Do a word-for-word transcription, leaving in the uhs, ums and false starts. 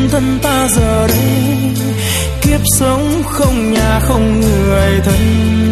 thân ta giờ đây, kiếp sống không nhà không người thân.